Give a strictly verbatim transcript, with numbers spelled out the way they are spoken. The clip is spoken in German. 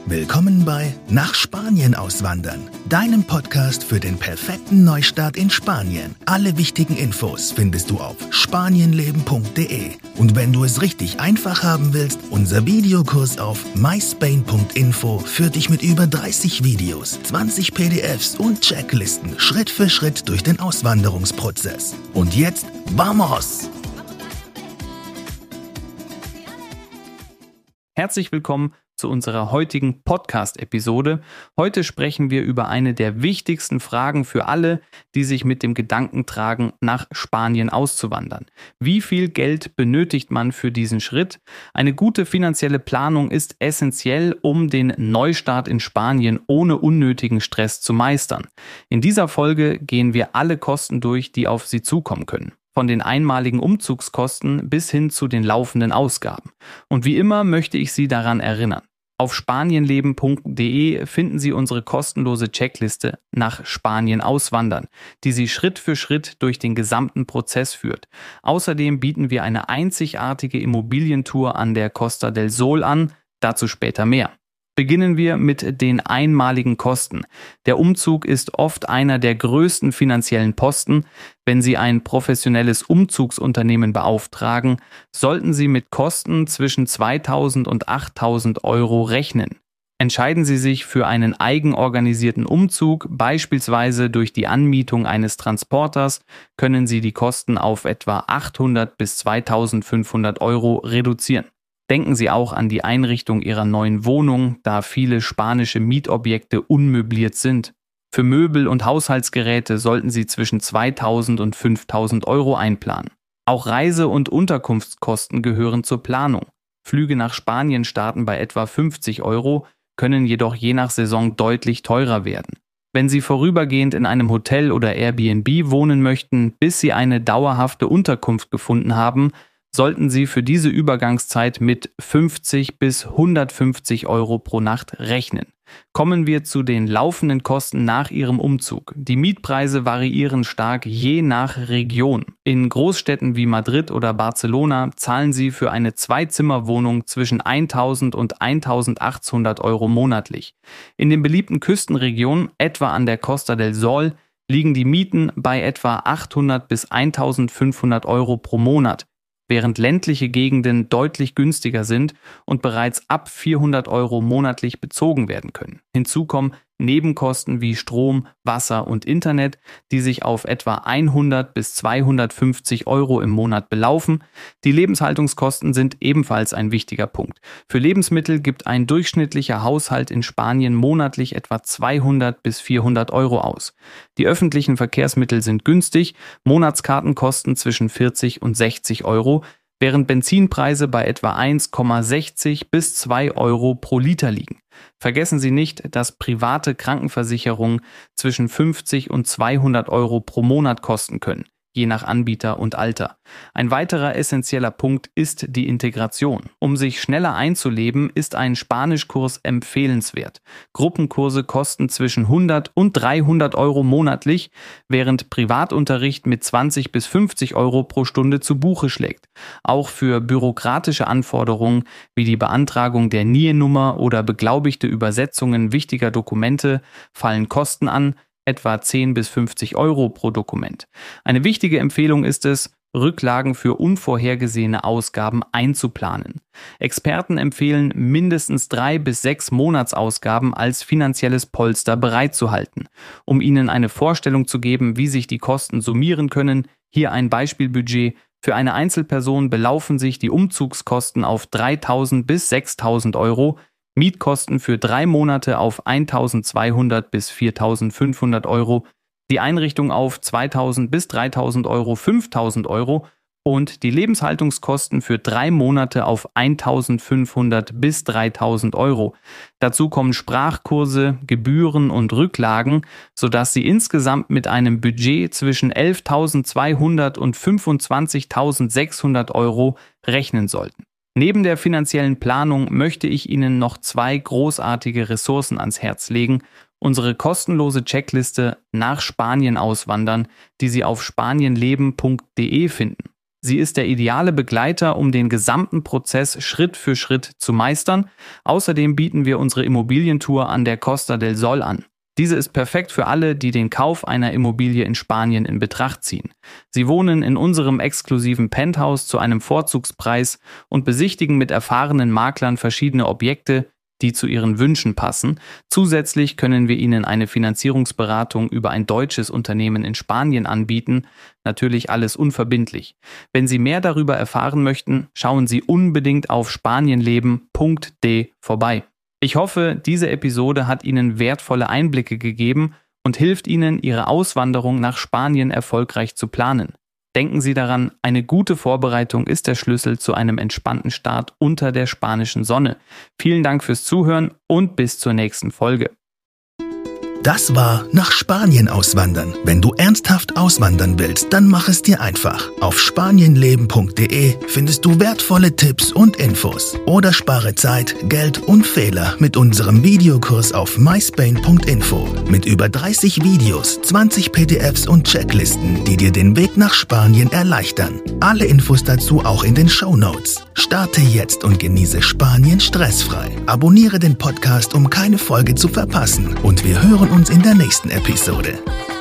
Willkommen bei Nach Spanien auswandern, deinem Podcast für den perfekten Neustart in Spanien. Alle wichtigen Infos findest du auf spanienleben punkt de. Und wenn du es richtig einfach haben willst, unser Videokurs auf my spain punkt info führt dich mit über dreißig Videos, zwanzig P D Fs und Checklisten Schritt für Schritt durch den Auswanderungsprozess. Und jetzt, vamos! Herzlich willkommen zu unserer heutigen Podcast-Episode. Heute sprechen wir über eine der wichtigsten Fragen für alle, die sich mit dem Gedanken tragen, nach Spanien auszuwandern. Wie viel Geld benötigt man für diesen Schritt? Eine gute finanzielle Planung ist essentiell, um den Neustart in Spanien ohne unnötigen Stress zu meistern. In dieser Folge gehen wir alle Kosten durch, die auf Sie zukommen können. Von den einmaligen Umzugskosten bis hin zu den laufenden Ausgaben. Und wie immer möchte ich Sie daran erinnern. Auf spanienleben punkt de finden Sie unsere kostenlose Checkliste nach Spanien auswandern, die Sie Schritt für Schritt durch den gesamten Prozess führt. Außerdem bieten wir eine einzigartige Immobilientour an der Costa del Sol an, dazu später mehr. Beginnen wir mit den einmaligen Kosten. Der Umzug ist oft einer der größten finanziellen Posten. Wenn Sie ein professionelles Umzugsunternehmen beauftragen, sollten Sie mit Kosten zwischen zweitausend und achttausend Euro rechnen. Entscheiden Sie sich für einen eigenorganisierten Umzug, beispielsweise durch die Anmietung eines Transporters, können Sie die Kosten auf etwa achthundert bis zweitausendfünfhundert Euro reduzieren. Denken Sie auch an die Einrichtung Ihrer neuen Wohnung, da viele spanische Mietobjekte unmöbliert sind. Für Möbel und Haushaltsgeräte sollten Sie zwischen zweitausend und fünftausend Euro einplanen. Auch Reise- und Unterkunftskosten gehören zur Planung. Flüge nach Spanien starten bei etwa fünfzig Euro, können jedoch je nach Saison deutlich teurer werden. Wenn Sie vorübergehend in einem Hotel oder Airbnb wohnen möchten, bis Sie eine dauerhafte Unterkunft gefunden haben, sollten Sie für diese Übergangszeit mit fünfzig bis hundertfünfzig Euro pro Nacht rechnen. Kommen wir zu den laufenden Kosten nach Ihrem Umzug. Die Mietpreise variieren stark je nach Region. In Großstädten wie Madrid oder Barcelona zahlen Sie für eine Zwei-Zimmer-Wohnung zwischen eintausend und eintausendachthundert Euro monatlich. In den beliebten Küstenregionen, etwa an der Costa del Sol, liegen die Mieten bei etwa achthundert bis eintausendfünfhundert Euro pro Monat, während ländliche Gegenden deutlich günstiger sind und bereits ab vierhundert Euro monatlich bezogen werden können. Hinzu kommen Nebenkosten wie Strom, Wasser und Internet, die sich auf etwa hundert bis zweihundertfünfzig Euro im Monat belaufen. Die Lebenshaltungskosten sind ebenfalls ein wichtiger Punkt. Für Lebensmittel gibt ein durchschnittlicher Haushalt in Spanien monatlich etwa zweihundert bis vierhundert Euro aus. Die öffentlichen Verkehrsmittel sind günstig, Monatskarten kosten zwischen vierzig und sechzig Euro, während Benzinpreise bei etwa eins Komma sechzig bis zwei Euro pro Liter liegen. Vergessen Sie nicht, dass private Krankenversicherungen zwischen fünfzig und zweihundert Euro pro Monat kosten können, je nach Anbieter und Alter. Ein weiterer essentieller Punkt ist die Integration. Um sich schneller einzuleben, ist ein Spanischkurs empfehlenswert. Gruppenkurse kosten zwischen hundert und dreihundert Euro monatlich, während Privatunterricht mit zwanzig bis fünfzig Euro pro Stunde zu Buche schlägt. Auch für bürokratische Anforderungen wie die Beantragung der N I E-Nummer oder beglaubigte Übersetzungen wichtiger Dokumente fallen Kosten an, etwa zehn bis fünfzig Euro pro Dokument. Eine wichtige Empfehlung ist es, Rücklagen für unvorhergesehene Ausgaben einzuplanen. Experten empfehlen, mindestens drei bis sechs Monatsausgaben als finanzielles Polster bereitzuhalten. Um Ihnen eine Vorstellung zu geben, wie sich die Kosten summieren können, hier ein Beispielbudget. Für eine Einzelperson belaufen sich die Umzugskosten auf dreitausend bis sechstausend Euro, Mietkosten für drei Monate auf eintausendzweihundert bis viertausendfünfhundert Euro, die Einrichtung auf zweitausend bis dreitausend Euro, fünftausend Euro und die Lebenshaltungskosten für drei Monate auf eintausendfünfhundert bis dreitausend Euro. Dazu kommen Sprachkurse, Gebühren und Rücklagen, sodass Sie insgesamt mit einem Budget zwischen elftausendzweihundert und fünfundzwanzigtausendsechshundert Euro rechnen sollten. Neben der finanziellen Planung möchte ich Ihnen noch zwei großartige Ressourcen ans Herz legen. Unsere kostenlose Checkliste nach Spanien auswandern, die Sie auf spanienleben punkt de finden. Sie ist der ideale Begleiter, um den gesamten Prozess Schritt für Schritt zu meistern. Außerdem bieten wir unsere Immobilientour an der Costa del Sol an. Diese ist perfekt für alle, die den Kauf einer Immobilie in Spanien in Betracht ziehen. Sie wohnen in unserem exklusiven Penthouse zu einem Vorzugspreis und besichtigen mit erfahrenen Maklern verschiedene Objekte, die zu ihren Wünschen passen. Zusätzlich können wir Ihnen eine Finanzierungsberatung über ein deutsches Unternehmen in Spanien anbieten. Natürlich alles unverbindlich. Wenn Sie mehr darüber erfahren möchten, schauen Sie unbedingt auf spanienleben punkt de vorbei. Ich hoffe, diese Episode hat Ihnen wertvolle Einblicke gegeben und hilft Ihnen, Ihre Auswanderung nach Spanien erfolgreich zu planen. Denken Sie daran, eine gute Vorbereitung ist der Schlüssel zu einem entspannten Start unter der spanischen Sonne. Vielen Dank fürs Zuhören und bis zur nächsten Folge. Das war Nach Spanien auswandern. Wenn du ernsthaft auswandern willst, dann mach es dir einfach. Auf spanienleben punkt de findest du wertvolle Tipps und Infos. Oder spare Zeit, Geld und Fehler mit unserem Videokurs auf my spain punkt info. Mit über dreißig Videos, zwanzig P D Fs und Checklisten, die dir den Weg nach Spanien erleichtern. Alle Infos dazu auch in den Shownotes. Starte jetzt und genieße Spanien stressfrei. Abonniere den Podcast, um keine Folge zu verpassen. Und wir hören uns in der nächsten Episode.